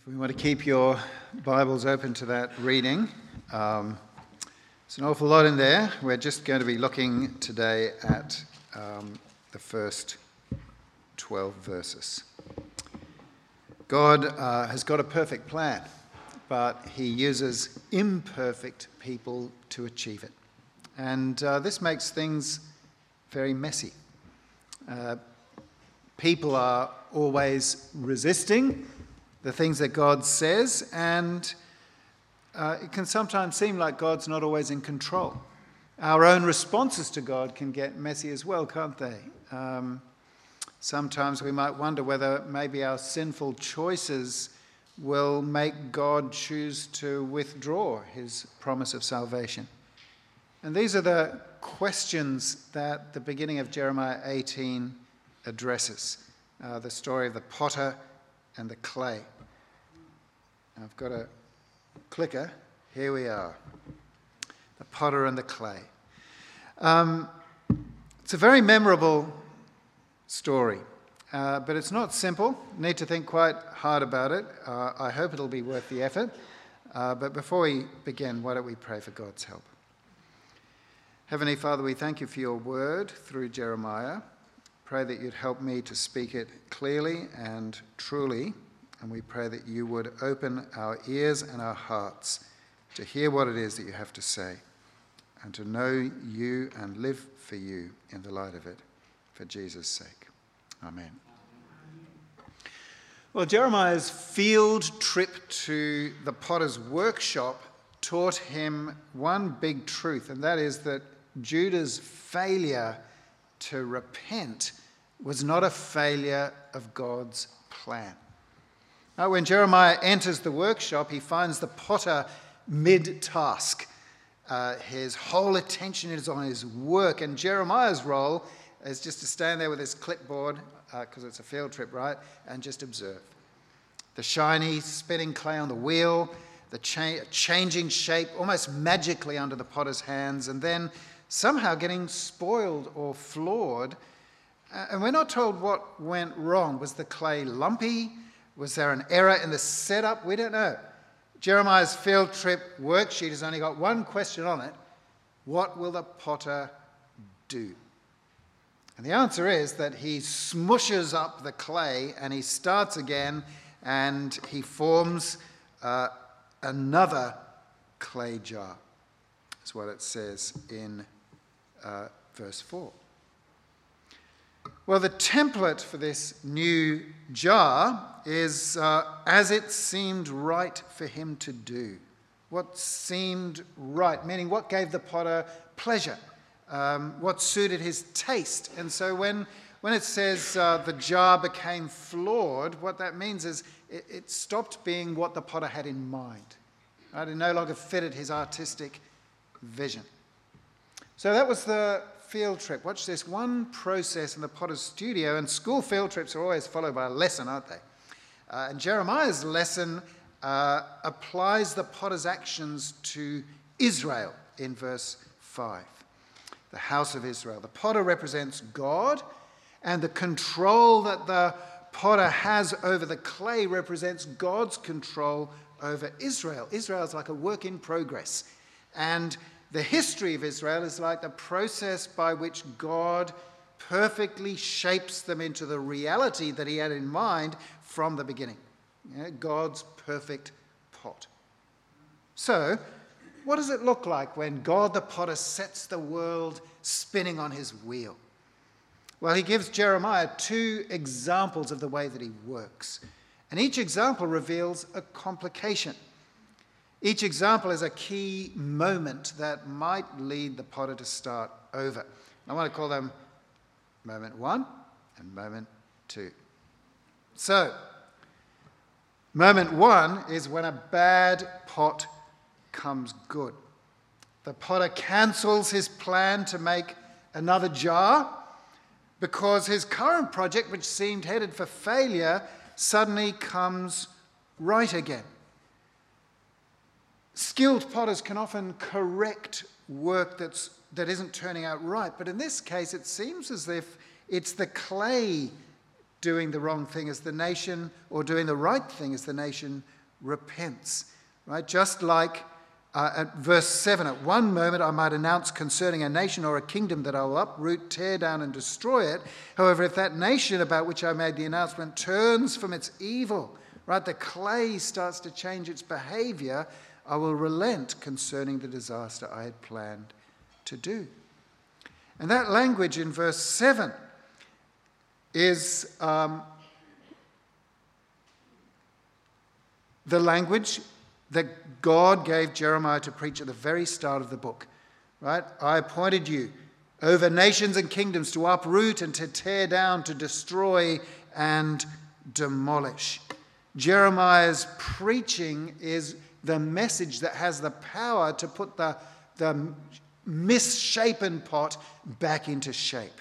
We want to keep your Bibles open to that reading. It's an awful lot in there. We're just going to be looking today at the first 12 verses. God has got a perfect plan, but he uses imperfect people to achieve it. And this makes things very messy. People are always resisting the things that God says, and it can sometimes seem like God's not always in control. Our own responses to God can get messy as well, can't they? Sometimes we might wonder whether maybe our sinful choices will make God choose to withdraw his promise of salvation. And these are the questions that the beginning of Jeremiah 18 addresses. The story of the potter and the clay. I've got a clicker. Here we are. The potter and the clay. It's a very memorable story, but it's not simple. You need to think quite hard about it. I hope it'll be worth the effort. But before we begin, why don't we pray for God's help? Heavenly Father, we thank you for your word through Jeremiah. Pray that you'd help me to speak it clearly and truly, and we pray that you would open our ears and our hearts to hear what it is that you have to say, and to know you and live for you in the light of it, for Jesus' sake. Amen. Well, Jeremiah's field trip to the potter's workshop taught him one big truth, and that is that Judah's failure to repent was not a failure of God's plan. Now, when Jeremiah enters the workshop, he finds the potter mid-task. His whole attention is on his work, and Jeremiah's role is just to stand there with his clipboard, because it's a field trip, right, and just observe. The shiny, spinning clay on the wheel, the changing shape almost magically under the potter's hands, and then somehow getting spoiled or flawed. And we're not told what went wrong. Was the clay lumpy? Was there an error in the setup? We don't know. Jeremiah's field trip worksheet has only got one question on it. What will the potter do? And the answer is that he smushes up the clay and he starts again and he forms another clay jar. That's what it says in verse 4. Well, the template for this new jar is as it seemed right for him to do. What seemed right, meaning what gave the potter pleasure, what suited his taste. And so when it says the jar became flawed, what that means is it stopped being what the potter had in mind. Right? It no longer fitted his artistic vision. So that was the field trip. Watch this, one process in the potter's studio, and school field trips are always followed by a lesson, aren't they? And Jeremiah's lesson applies the potter's actions to Israel in verse 5. The house of Israel. The potter represents God, and the control that the potter has over the clay represents God's control over Israel. Israel is like a work in progress. And the history of Israel is like the process by which God perfectly shapes them into the reality that he had in mind from the beginning. God's perfect pot. So, what does it look like when God the potter sets the world spinning on his wheel? Well, he gives Jeremiah two examples of the way that he works. And each example reveals a complication. Each example is a key moment that might lead the potter to start over. I want to call them moment 1 and moment 2. So, moment 1 is when a bad pot comes good. The potter cancels his plan to make another jar because his current project, which seemed headed for failure, suddenly comes right again. Skilled potters can often correct work that isn't turning out right, but in this case it seems as if it's the clay doing the wrong thing as the nation, or doing the right thing as the nation repents. Right? Just like at verse 7, at one moment I might announce concerning a nation or a kingdom that I will uproot, tear down and destroy it. However, if that nation about which I made the announcement turns from its evil, right, the clay starts to change its behavior, I will relent concerning the disaster I had planned to do. And that language in verse 7 is the language that God gave Jeremiah to preach at the very start of the book. Right? I appointed you over nations and kingdoms to uproot and to tear down, to destroy and demolish. Jeremiah's preaching is the message that has the power to put the misshapen pot back into shape.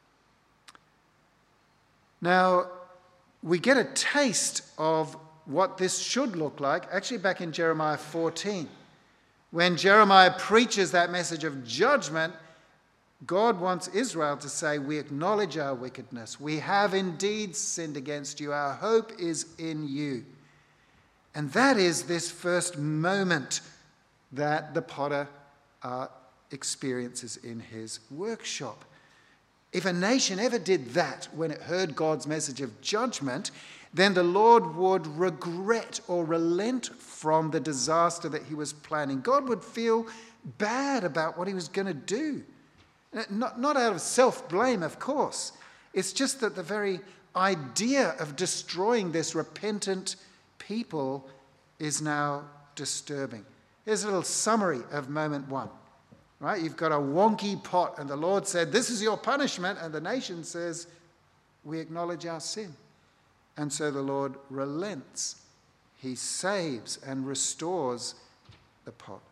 Now, we get a taste of what this should look like actually back in Jeremiah 14. When Jeremiah preaches that message of judgment, God wants Israel to say, we acknowledge our wickedness. We have indeed sinned against you. Our hope is in you. And that is this first moment that the potter experiences in his workshop. If a nation ever did that when it heard God's message of judgment, then the Lord would regret or relent from the disaster that he was planning. God would feel bad about what he was going to do. Not out of self-blame, of course. It's just that the very idea of destroying this repentant people is now disturbing. Here's a little summary of moment 1. Right? You've got a wonky pot, and the Lord said, this is your punishment, and the nation says, we acknowledge our sin. And so the Lord relents. He saves and restores the pot.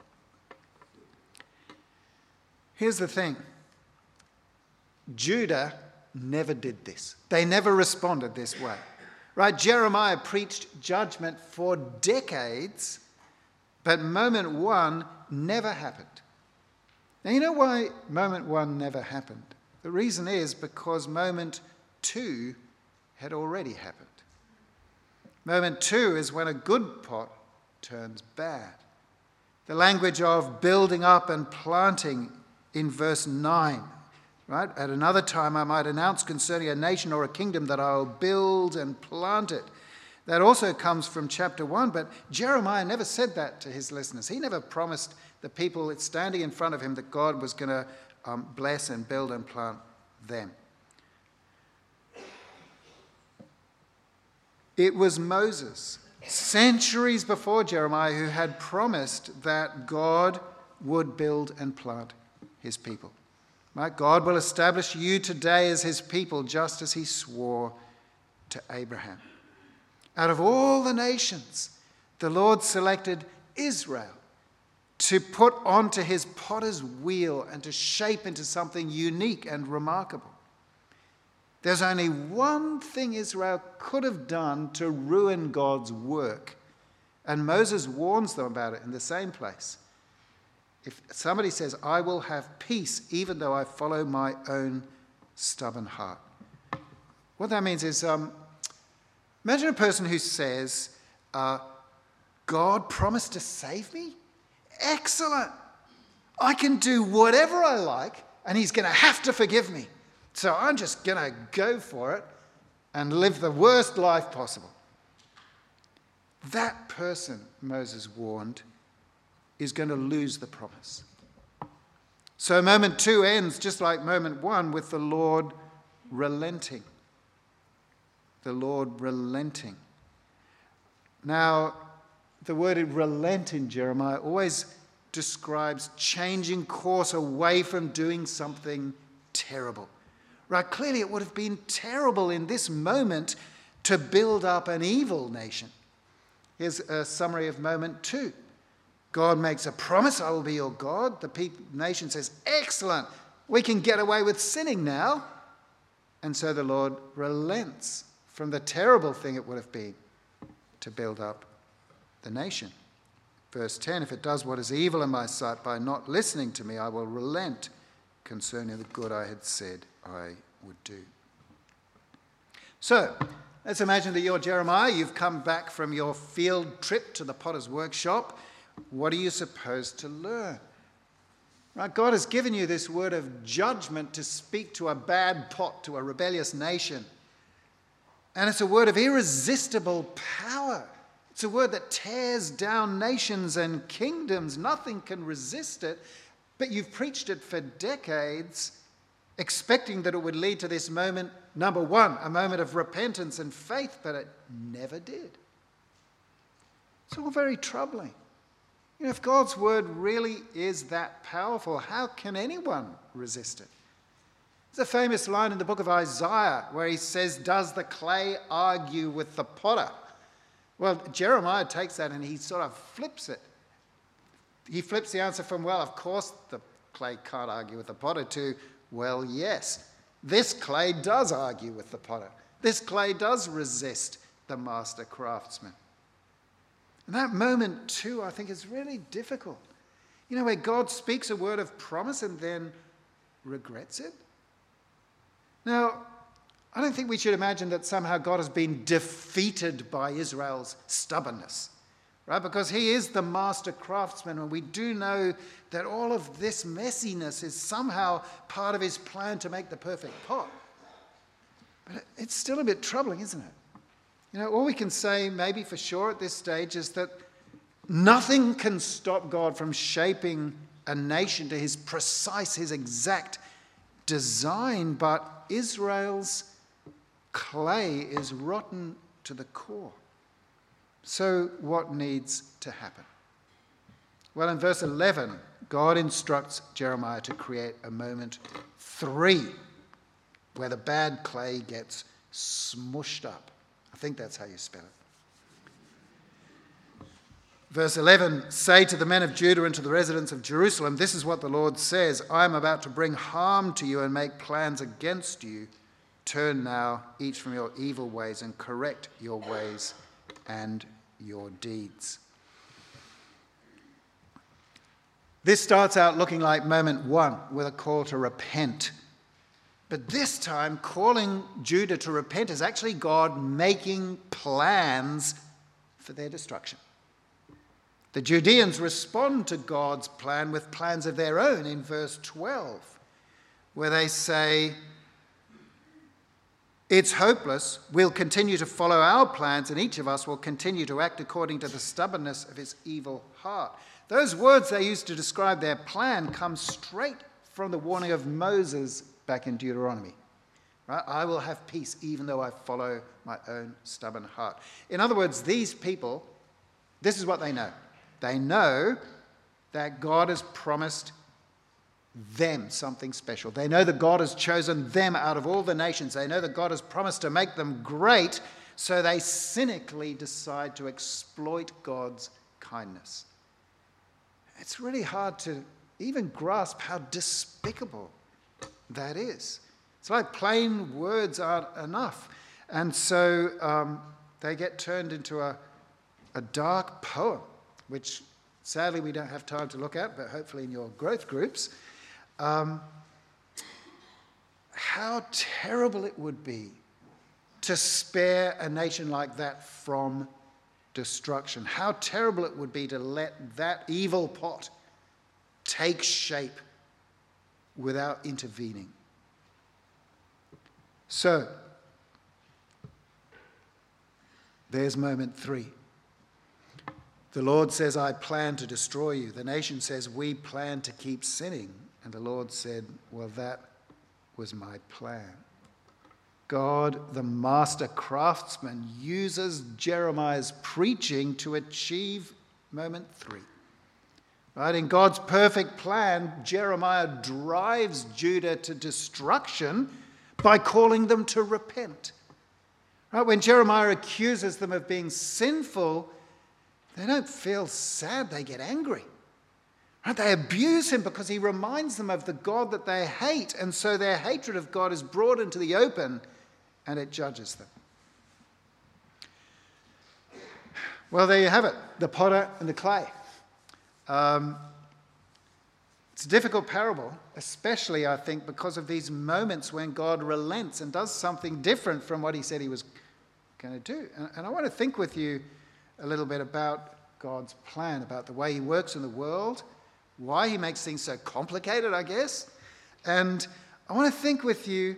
Here's the thing. Judah never did this. They never responded this way. Right? Jeremiah preached judgment for decades, but moment 1 never happened. Now, you know why moment 1 never happened? The reason is because moment 2 had already happened. Moment 2 is when a good pot turns bad. The language of building up and planting in verse 9. Right? At another time I might announce concerning a nation or a kingdom that I will build and plant it. That also comes from chapter 1, but Jeremiah never said that to his listeners. He never promised the people standing in front of him that God was going to bless and build and plant them. It was Moses, centuries before Jeremiah, who had promised that God would build and plant his people. Right? God will establish you today as his people, just as he swore to Abraham. Out of all the nations, the Lord selected Israel to put onto his potter's wheel and to shape into something unique and remarkable. There's only one thing Israel could have done to ruin God's work, and Moses warns them about it in the same place. If somebody says, I will have peace even though I follow my own stubborn heart. What that means is, imagine a person who says, God promised to save me? Excellent. I can do whatever I like, and he's going to have to forgive me. So I'm just going to go for it and live the worst life possible. That person, Moses warned, is going to lose the promise. So moment 2 ends just like moment 1 with the Lord relenting. The Lord relenting. Now, the word relent in Jeremiah always describes changing course away from doing something terrible. Right? Clearly it would have been terrible in this moment to build up an evil nation. Here's a summary of moment 2. God makes a promise, I will be your God. The nation says, excellent, we can get away with sinning now. And so the Lord relents from the terrible thing it would have been to build up the nation. Verse 10, if it does what is evil in my sight by not listening to me, I will relent concerning the good I had said I would do. So, let's imagine that you're Jeremiah. You've come back from your field trip to the potter's workshop. What are you supposed to learn? Right? God has given you this word of judgment to speak to a bad pot, to a rebellious nation. And it's a word of irresistible power. It's a word that tears down nations and kingdoms. Nothing can resist it. But you've preached it for decades, expecting that it would lead to this moment, number one, a moment of repentance and faith, but it never did. It's all very troubling. You know, if God's word really is that powerful, how can anyone resist it? There's a famous line in the book of Isaiah where he says, "Does the clay argue with the potter?" Well, Jeremiah takes that and he sort of flips it. He flips the answer from, well, of course the clay can't argue with the potter, to, well, yes, this clay does argue with the potter. This clay does resist the master craftsman. And that moment too, I think, is really difficult. You know, where God speaks a word of promise and then regrets it. Now, I don't think we should imagine that somehow God has been defeated by Israel's stubbornness, right? Because he is the master craftsman, and we do know that all of this messiness is somehow part of his plan to make the perfect pot. But it's still a bit troubling, isn't it? You know, all we can say maybe for sure at this stage is that nothing can stop God from shaping a nation to his precise, his exact design, but Israel's clay is rotten to the core. So what needs to happen? Well, in verse 11, God instructs Jeremiah to create a moment 3 where the bad clay gets smushed up. I think that's how you spell it. Verse 11, "Say to the men of Judah and to the residents of Jerusalem, this is what the Lord says, I am about to bring harm to you and make plans against you. Turn now each from your evil ways and correct your ways and your deeds." This starts out looking like moment 1 with a call to repent. But this time, calling Judah to repent is actually God making plans for their destruction. The Judeans respond to God's plan with plans of their own in verse 12, where they say, "It's hopeless. We'll continue to follow our plans, and each of us will continue to act according to the stubbornness of his evil heart." Those words they used to describe their plan come straight from the warning of Moses back in Deuteronomy. Right? "I will have peace even though I follow my own stubborn heart." In other words, these people, this is what they know. They know that God has promised them something special. They know that God has chosen them out of all the nations. They know that God has promised to make them great, so they cynically decide to exploit God's kindness. It's really hard to even grasp how despicable that is. It's like plain words aren't enough. And so they get turned into a dark poem, which sadly we don't have time to look at, but hopefully in your growth groups. How terrible it would be to spare a nation like that from destruction. How terrible it would be to let that evil pot take shape without intervening. So, there's moment 3. The Lord says, "I plan to destroy you." The nation says, "We plan to keep sinning." And the Lord said, "Well, that was my plan." God, the master craftsman, uses Jeremiah's preaching to achieve moment 3. Right? In God's perfect plan, Jeremiah drives Judah to destruction by calling them to repent. Right? When Jeremiah accuses them of being sinful, they don't feel sad, they get angry. Right? They abuse him because he reminds them of the God that they hate, and so their hatred of God is brought into the open and it judges them. Well, there you have it, the potter and the clay. It's a difficult parable, especially, I think, because of these moments when God relents and does something different from what he said he was going to do. And I want to think with you a little bit about God's plan, about the way he works in the world, why he makes things so complicated, I guess. And I want to think with you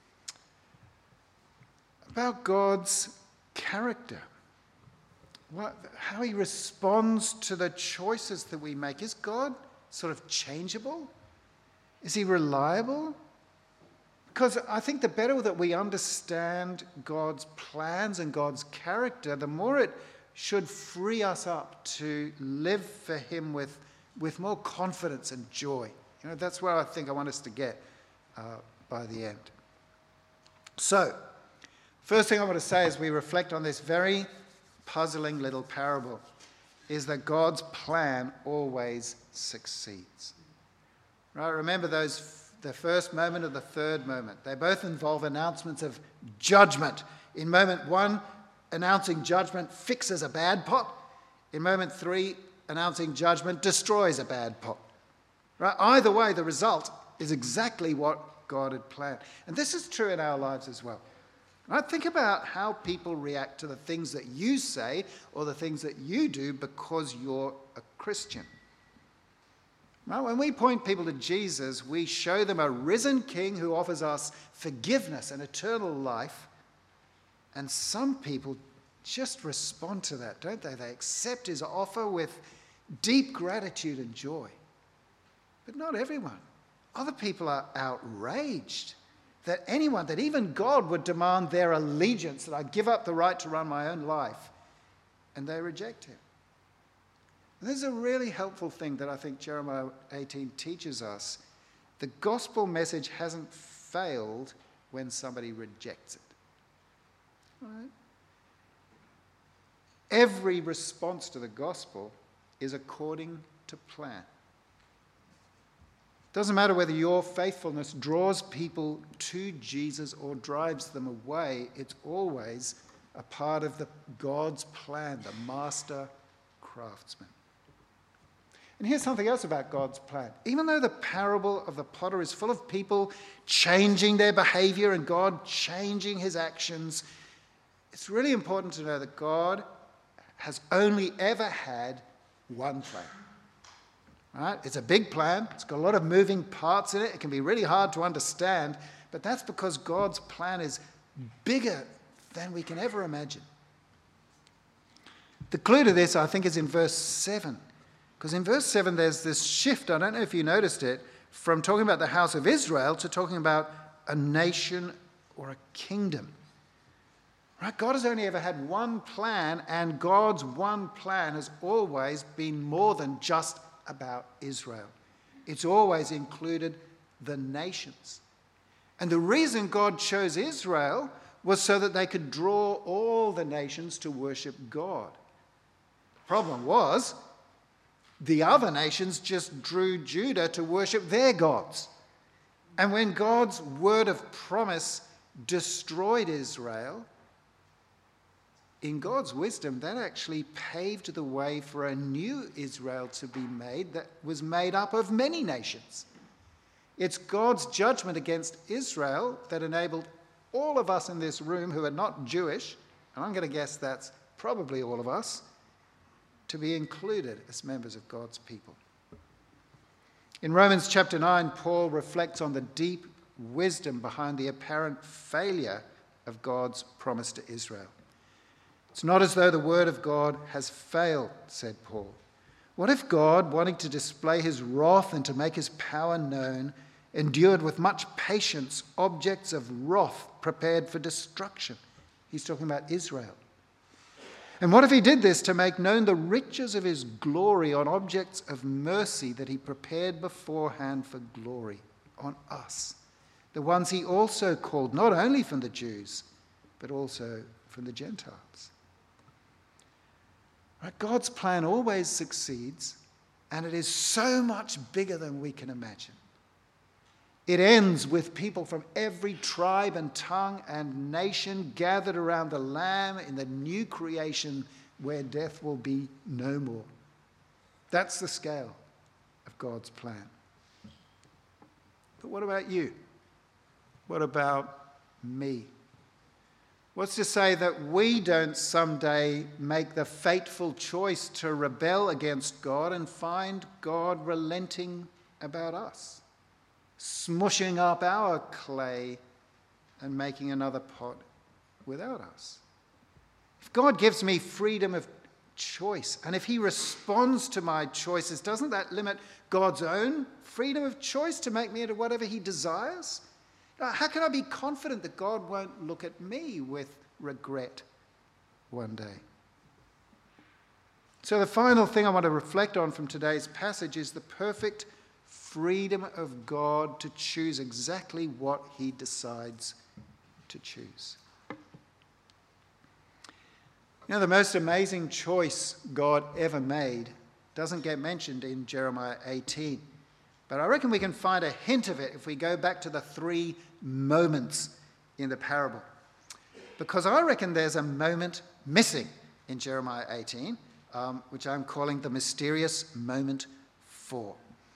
about God's character, how he responds to the choices that we make. Is God sort of changeable? Is he reliable? Because I think the better that we understand God's plans and God's character, the more it should free us up to live for him with more confidence and joy. You know, that's where I think I want us to get by the end. So, first thing I want to say as we reflect on this very puzzling little parable is that God's plan always succeeds. Right? Remember the first moment and the third moment. They both involve announcements of judgment. In moment 1, announcing judgment fixes a bad pot. In moment 3, announcing judgment destroys a bad pot. Right? Either way, the result is exactly what God had planned. And this is true in our lives as well. Right? Think about how people react to the things that you say or the things that you do because you're a Christian. Right? When we point people to Jesus, we show them a risen King who offers us forgiveness and eternal life. And some people just respond to that, don't they? They accept his offer with deep gratitude and joy. But not everyone. Other people are outraged that anyone, that even God would demand their allegiance, that I give up the right to run my own life, and they reject him. And this is a really helpful thing that I think Jeremiah 18 teaches us. The gospel message hasn't failed when somebody rejects it. Right? Every response to the gospel is according to plan. Doesn't matter whether your faithfulness draws people to Jesus or drives them away, it's always a part of God's plan, the master craftsman. And here's something else about God's plan. Even though the parable of the potter is full of people changing their behavior and God changing his actions, it's really important to know that God has only ever had one plan. Right? It's a big plan. It's got a lot of moving parts in it. It can be really hard to understand, but that's because God's plan is bigger than we can ever imagine. The clue to this, I think, is in verse 7. Because in verse 7, there's this shift, I don't know if you noticed it, from talking about the house of Israel to talking about a nation or a kingdom. Right? God has only ever had one plan, and God's one plan has always been more than just about Israel. It's always included the nations. And the reason God chose Israel was so that they could draw all the nations to worship God. The problem was, the other nations just drew Judah to worship their gods. And when God's word of promise destroyed Israel, in God's wisdom, that actually paved the way for a new Israel to be made that was made up of many nations. It's God's judgment against Israel that enabled all of us in this room who are not Jewish, and I'm going to guess that's probably all of us, to be included as members of God's people. In Romans chapter 9, Paul reflects on the deep wisdom behind the apparent failure of God's promise to Israel. It's not as though the word of God has failed, said Paul. What if God, wanting to display his wrath and to make his power known, endured with much patience objects of wrath prepared for destruction? He's talking about Israel. And what if he did this to make known the riches of his glory on objects of mercy that he prepared beforehand for glory on us, the ones he also called not only from the Jews, but also from the Gentiles? Right? God's plan always succeeds, and it is so much bigger than we can imagine. It ends with people from every tribe and tongue and nation gathered around the Lamb in the new creation where death will be no more. That's the scale of God's plan. But what about you? What about me? What's to say that we don't someday make the fateful choice to rebel against God and find God relenting about us, smushing up our clay and making another pot without us? If God gives me freedom of choice, and if he responds to my choices, doesn't that limit God's own freedom of choice to make me into whatever he desires? How can I be confident that God won't look at me with regret one day? So the final thing I want to reflect on from today's passage is the perfect freedom of God to choose exactly what he decides to choose. You know, the most amazing choice God ever made doesn't get mentioned in Jeremiah 18. But I reckon we can find a hint of it if we go back to the 3 moments in the parable. Because I reckon there's a moment missing in Jeremiah 18, which I'm calling the mysterious moment 4.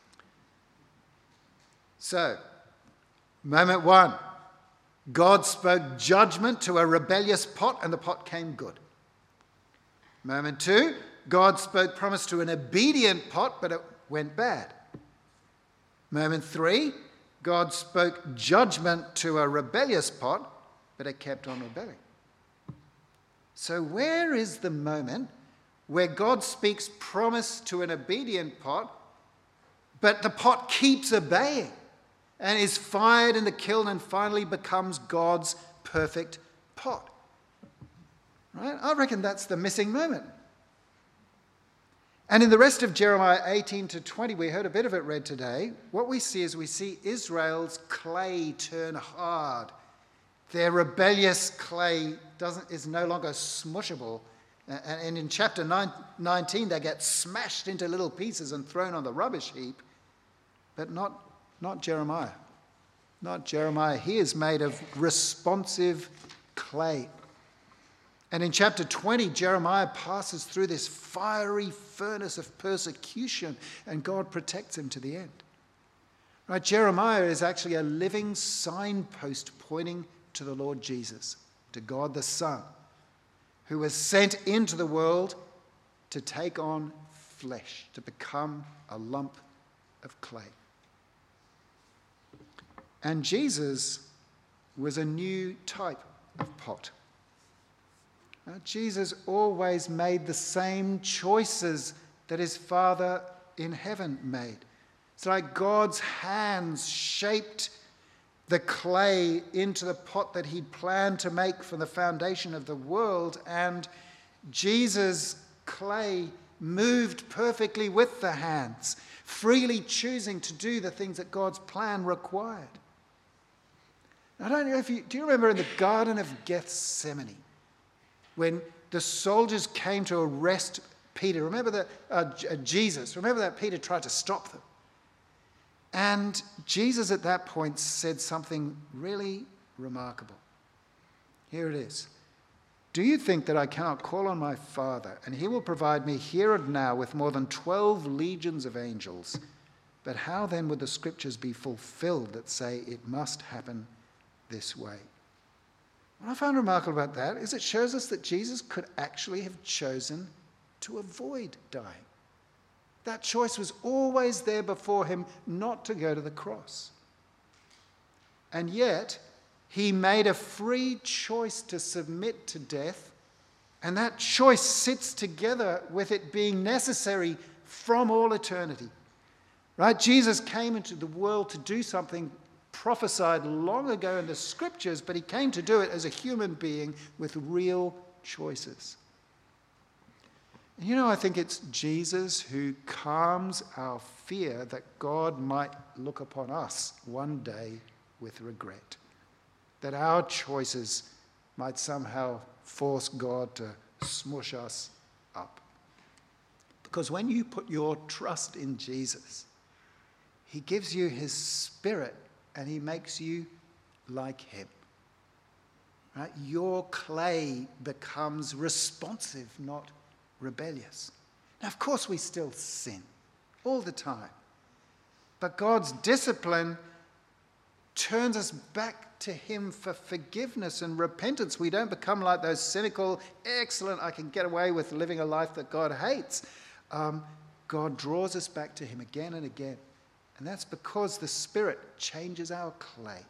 So, moment 1, God spoke judgment to a rebellious pot and the pot came good. Moment 2, God spoke promise to an obedient pot, but it went bad. Moment 3, God spoke judgment to a rebellious pot, but it kept on rebelling. So where is the moment where God speaks promise to an obedient pot, but the pot keeps obeying and is fired in the kiln and finally becomes God's perfect pot? Right? I reckon that's the missing moment. And in the rest of Jeremiah 18 to 20, we heard a bit of it read today, what we see is Israel's clay turn hard. Their rebellious clay is no longer smushable. And in chapter 19, they get smashed into little pieces and thrown on the rubbish heap. But not Jeremiah. Not Jeremiah. He is made of responsive clay. And in chapter 20, Jeremiah passes through this fiery furnace of persecution, and God protects him to the end. Right? Jeremiah is actually a living signpost pointing to the Lord Jesus, to God the Son, who was sent into the world to take on flesh, to become a lump of clay. And Jesus was a new type of pot. Jesus always made the same choices that his Father in heaven made. It's like God's hands shaped the clay into the pot that he'd planned to make from the foundation of the world, and Jesus' clay moved perfectly with the hands, freely choosing to do the things that God's plan required. I don't know do you remember in the Garden of Gethsemane, when the soldiers came to arrest Peter? Remember that Jesus, remember that Peter tried to stop them. And Jesus at that point said something really remarkable. Here it is. Do you think that I cannot call on my Father, and he will provide me here and now with more than 12 legions of angels? But how then would the scriptures be fulfilled that say it must happen this way? What I find remarkable about that is it shows us that Jesus could actually have chosen to avoid dying. That choice was always there before him, not to go to the cross. And yet, he made a free choice to submit to death, and that choice sits together with it being necessary from all eternity. Right? Jesus came into the world to do something prophesied long ago in the scriptures, but he came to do it as a human being with real choices. And you know, I think it's Jesus who calms our fear that God might look upon us one day with regret, that our choices might somehow force God to smush us up. Because when you put your trust in Jesus, he gives you his Spirit and he makes you like him. Right? Your clay becomes responsive, not rebellious. Now, of course, we still sin all the time. But God's discipline turns us back to him for forgiveness and repentance. We don't become like those cynical, excellent, I can get away with living a life that God hates. God draws us back to him again and again. And that's because the Spirit changes our clay.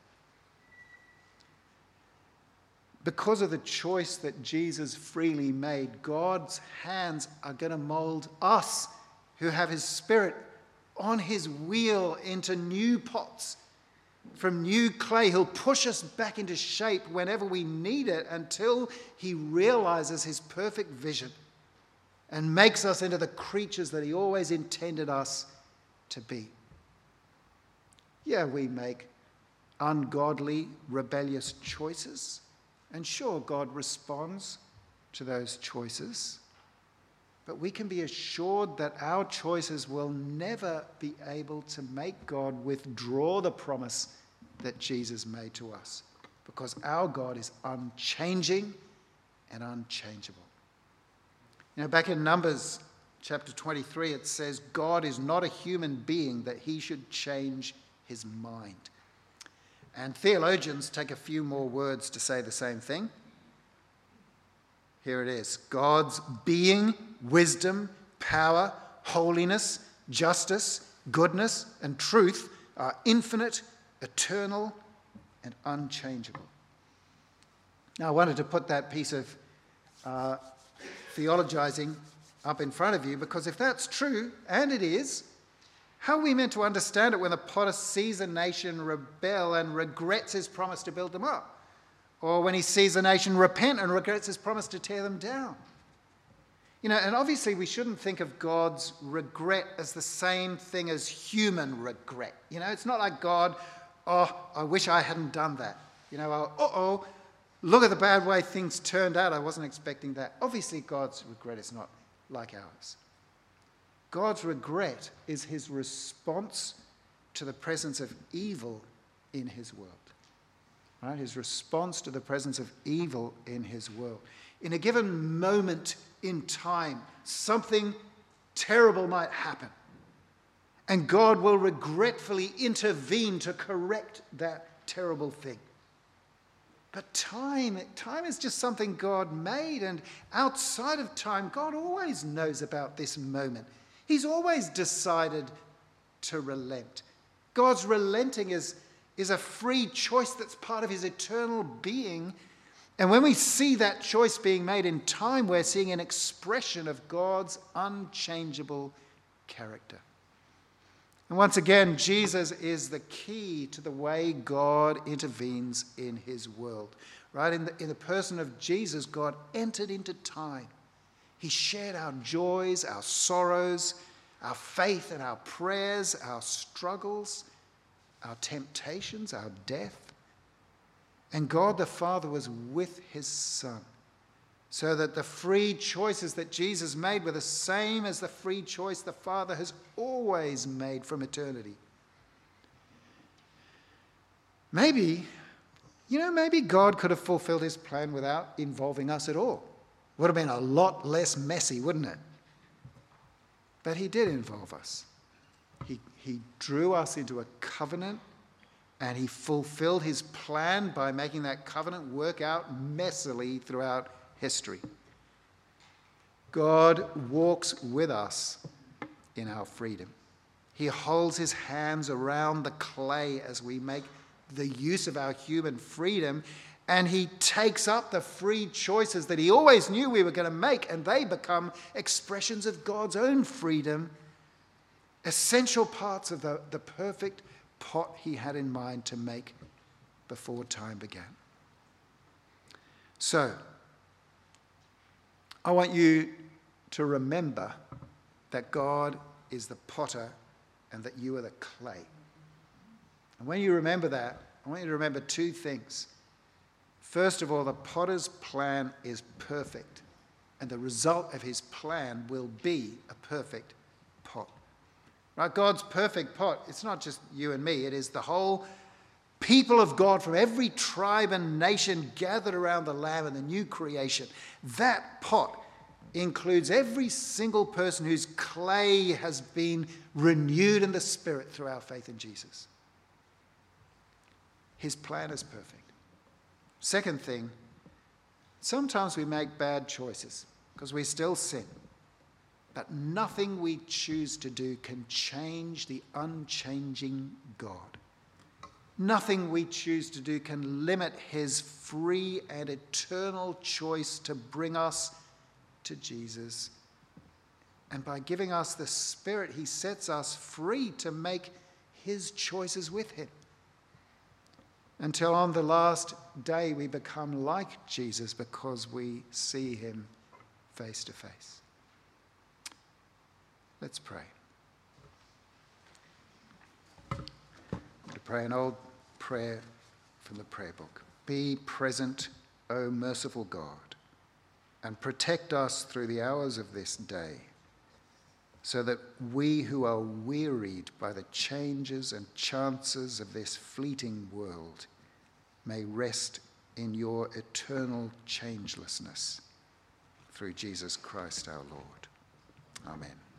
Because of the choice that Jesus freely made, God's hands are going to mold us who have his Spirit on his wheel into new pots. From new clay, he'll push us back into shape whenever we need it until he realizes his perfect vision and makes us into the creatures that he always intended us to be. Yeah, we make ungodly, rebellious choices. And sure, God responds to those choices. But we can be assured that our choices will never be able to make God withdraw the promise that Jesus made to us. Because our God is unchanging and unchangeable. You know, back in Numbers chapter 23, it says, God is not a human being that he should change his mind. And theologians take a few more words to say the same thing. Here it is. God's being, wisdom, power, holiness, justice, goodness, and truth are infinite, eternal, and unchangeable. Now, I wanted to put that piece of theologizing up in front of you because if that's true, and it is, how are we meant to understand it when the potter sees a nation rebel and regrets his promise to build them up? Or when he sees a nation repent and regrets his promise to tear them down? You know, and obviously we shouldn't think of God's regret as the same thing as human regret. You know, it's not like God, oh, I wish I hadn't done that. You know, look at the bad way things turned out. I wasn't expecting that. Obviously God's regret is not like ours. God's regret is his response to the presence of evil in his world. Right? His response to the presence of evil in his world. In a given moment in time, something terrible might happen. And God will regretfully intervene to correct that terrible thing. But time is just something God made, and outside of time, God always knows about this moment. He's always decided to relent. God's relenting is a free choice that's part of his eternal being. And when we see that choice being made in time, we're seeing an expression of God's unchangeable character. And once again, Jesus is the key to the way God intervenes in his world. Right? In the person of Jesus, God entered into time. He shared our joys, our sorrows, our faith and our prayers, our struggles, our temptations, our death. And God the Father was with his Son, so that the free choices that Jesus made were the same as the free choice the Father has always made from eternity. Maybe God could have fulfilled his plan without involving us at all. Would have been a lot less messy, wouldn't it? But he did involve us. He drew us into a covenant, and he fulfilled his plan by making that covenant work out messily throughout history. God walks with us in our freedom. He holds his hands around the clay as we make the use of our human freedom, and he takes up the free choices that he always knew we were going to make, and they become expressions of God's own freedom, essential parts of the perfect pot he had in mind to make before time began. So, I want you to remember that God is the potter and that you are the clay. And when you remember that, I want you to remember two things. First of all, the potter's plan is perfect, and the result of his plan will be a perfect pot. Right? God's perfect pot, it's not just you and me, it is the whole people of God from every tribe and nation gathered around the Lamb and the new creation. That pot includes every single person whose clay has been renewed in the Spirit through our faith in Jesus. his plan is perfect. Second thing, sometimes we make bad choices because we still sin. But nothing we choose to do can change the unchanging God. Nothing we choose to do can limit his free and eternal choice to bring us to Jesus. And by giving us the Spirit, he sets us free to make his choices with him. Until on the last day we become like Jesus because we see him face to face. Let's pray. I'm going to pray an old prayer from the prayer book. Be present, O merciful God, and protect us through the hours of this day, so that we who are wearied by the changes and chances of this fleeting world may rest in your eternal changelessness through Jesus Christ our Lord. Amen.